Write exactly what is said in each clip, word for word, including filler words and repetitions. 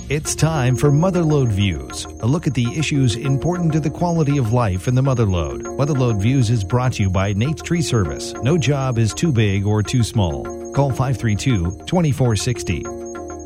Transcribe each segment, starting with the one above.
It's time for Motherlode Views, a look at the issues important to the quality of life in the Motherlode. Motherlode Views is brought to you by Nate's Tree Service. No job is too big or too small. Call five three two, two four six zero.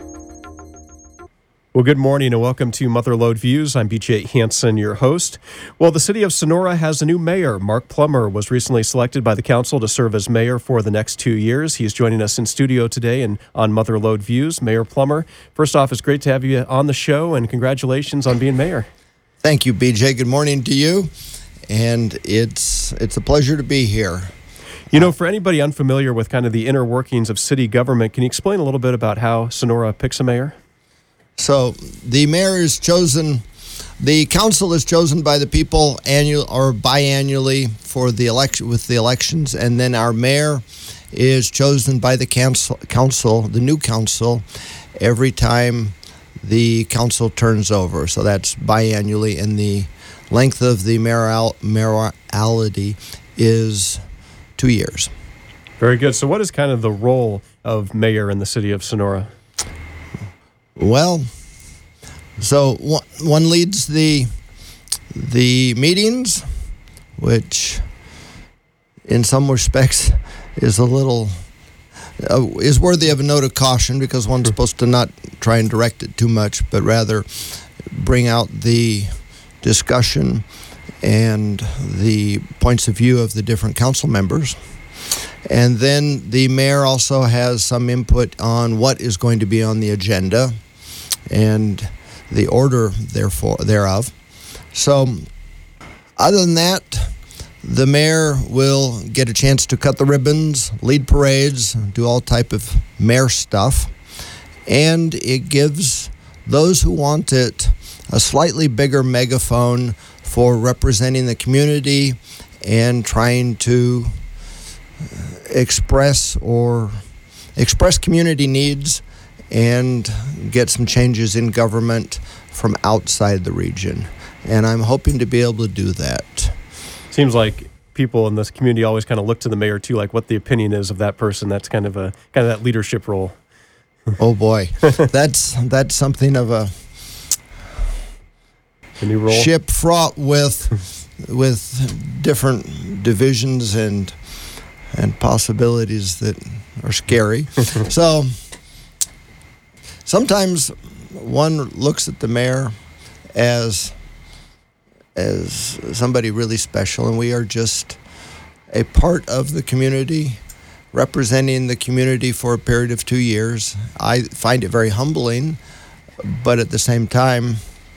Well, good morning and welcome to Motherlode Views. I'm B J Hansen, your host. Well, the city of Sonora has a new mayor. Mark Plummer was recently selected by the council to serve as mayor for the next two years. He's joining us in studio today and on Motherlode Views. Mayor Plummer, first off, it's great to have you on the show, and congratulations on being mayor. Thank you, B J. Good morning to you, and it's it's a pleasure to be here. You know, for anybody unfamiliar with kind of the inner workings of city government, can you explain a little bit about how Sonora picks a mayor? So the mayor is chosen, the council is chosen by the people annual or biannually for the election with the elections, and then our mayor is chosen by the council, council, the new council, every time the council turns over. So that's biannually, and the length of the mayoral, mayoralty is two years. Very good. So what is kind of the role of mayor in the city of Sonora? Well, so one leads the the meetings, which in some respects is a little uh, is worthy of a note of caution, because one's supposed to not try and direct it too much, but rather bring out the discussion and the points of view of the different council members. And then the mayor also has some input on what is going to be on the agenda and the order therefore thereof. So other than that, the mayor will get a chance to cut the ribbons, lead parades, do all type of mayor stuff, and it gives those who want it a slightly bigger megaphone for representing the community and trying to express or express community needs and get some changes in government from outside the region. And I'm hoping to be able to do that. Seems like people in this community always kind of look to the mayor too, like what the opinion is of that person. That's kind of a kind of that leadership role. Oh boy, that's that's something of a, a new role. Ship fraught with with different divisions and and possibilities that are scary. So sometimes one looks at the mayor as as somebody really special, and we are just a part of the community, representing the community for a period of two years. I find it very humbling, but at the same time,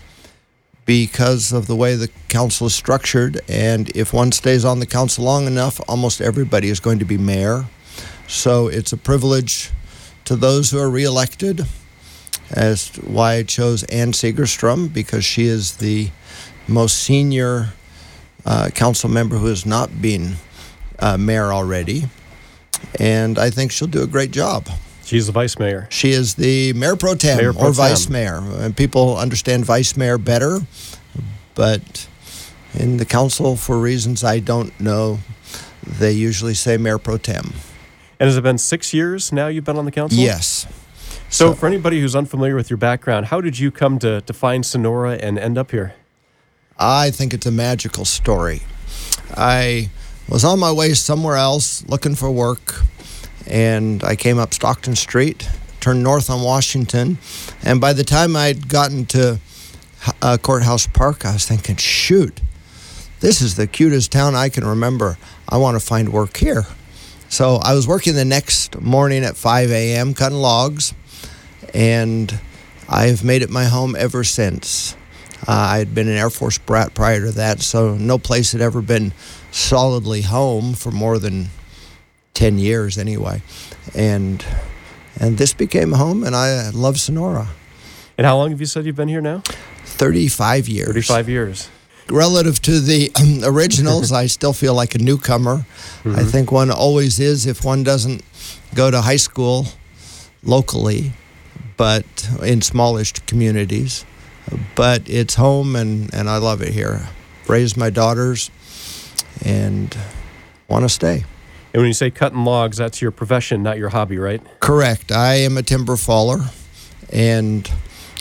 because of the way the council is structured, and if one stays on the council long enough, almost everybody is going to be mayor. So it's a privilege to those who are reelected. As to why I chose Ann Segerstrom, because she is the most senior uh, council member who has not been uh, mayor already. And I think she'll do a great job. She's the vice mayor. She is the mayor pro tem mayor pro or tem. vice mayor. And people understand vice mayor better, but in the council, for reasons I don't know, they usually say mayor pro tem. And has it been six years now you've been on the council? Yes. So, so for anybody who's unfamiliar with your background, how did you come to, to find Sonora and end up here? I think it's a magical story. I was on my way somewhere else looking for work, and I came up Stockton Street, turned north on Washington, and by the time I'd gotten to uh, Courthouse Park, I was thinking, shoot, this is the cutest town I can remember. I want to find work here. So I was working the next morning at five a.m. cutting logs, and I've made it my home ever since. Uh, I had been an Air Force brat prior to that, so no place had ever been solidly home for more than ten years anyway. And and this became home, and I love Sonora. And how long have you said you've been here now? thirty-five years. thirty-five years. Relative to the um, originals, I still feel like a newcomer. Mm-hmm. I think one always is if one doesn't go to high school locally, but in smallish communities. But it's home, and, and I love it here. Raised my daughters and want to stay. And when you say cutting logs, that's your profession, not your hobby, right? Correct. I am a timber faller, and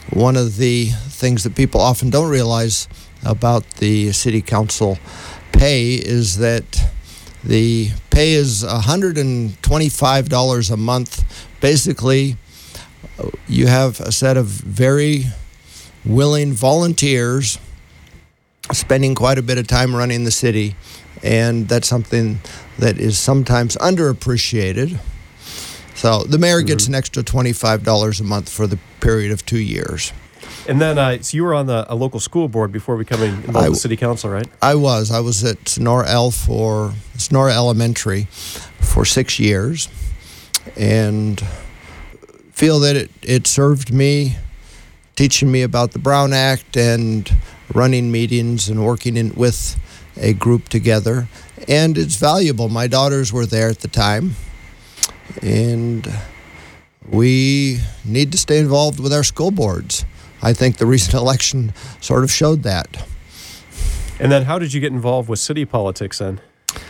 one of the things that people often don't realize about the city council pay is that the pay is one hundred twenty-five dollars a month. Basically, you have a set of very willing volunteers spending quite a bit of time running the city, and that's something that is sometimes underappreciated. So the mayor mm-hmm. gets an extra twenty-five dollars a month for the period of two years. And then, uh, so you were on the, a local school board before becoming involved I, with the city council, right? I was. I was at Sonora L for Sonora Elementary for six years, and feel that it, it served me, teaching me about the Brown Act and running meetings and working in with a group together. And it's valuable. My daughters were there at the time, and we need to stay involved with our school boards. I think the recent election sort of showed that. And then how did you get involved with city politics then?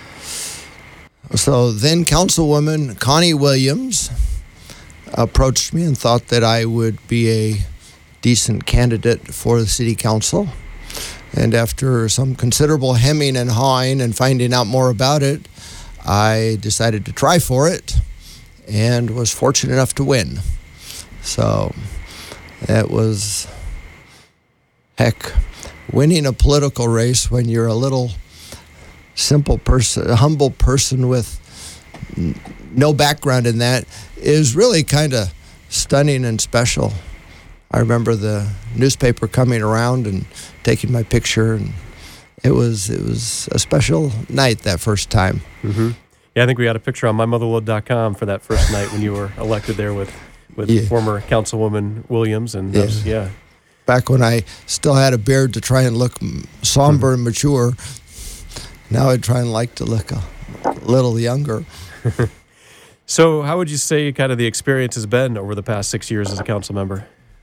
So then Councilwoman Connie Williams approached me and thought that I would be a decent candidate for the city council. And after some considerable hemming and hawing and finding out more about it, I decided to try for it and was fortunate enough to win. So it was, heck, winning a political race when you're a little simple person, a humble person with no background in that is really kind of stunning and special. I remember the newspaper coming around and taking my picture, and it was it was a special night that first time. Mm-hmm. Yeah, I think we got a picture on my mother load dot com for that first night when you were elected there with with yeah. former Councilwoman Williams, and yeah. Was, yeah, back when I still had a beard to try and look somber mm-hmm. and mature. Now I try and like to look a little younger. So, how would you say kind of the experience has been over the past six years as a council member?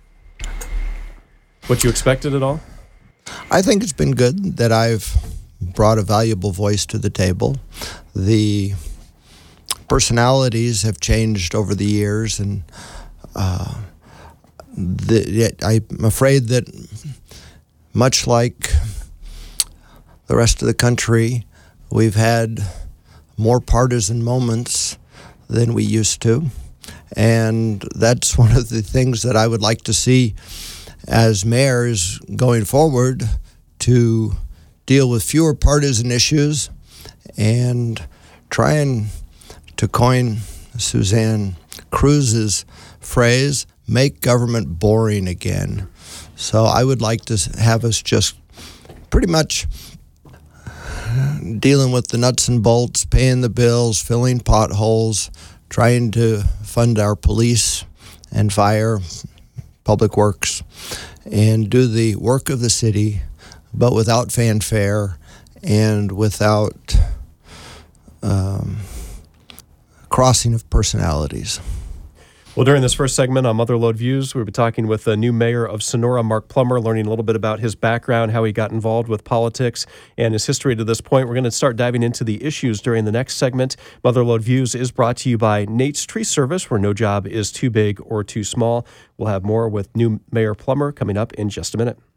What you expected at all? I think it's been good that I've brought a valuable voice to the table. The personalities have changed over the years, and uh, the, I'm afraid that much like the rest of the country, we've had more partisan moments than we used to. And that's one of the things that I would like to see as mayors going forward, to deal with fewer partisan issues and try and, to coin Suzanne Cruz's phrase, make government boring again. So I would like to have us just pretty much dealing with the nuts and bolts, paying the bills, filling potholes, trying to fund our police and fire, public works, and do the work of the city, but without fanfare and without um, crossing of personalities. Well, during this first segment on Mother Lode Views, we'll be talking with the new mayor of Sonora, Mark Plummer, learning a little bit about his background, how he got involved with politics, and his history to this point. We're going to start diving into the issues during the next segment. Mother Lode Views is brought to you by Nate's Tree Service, where no job is too big or too small. We'll have more with new Mayor Plummer coming up in just a minute.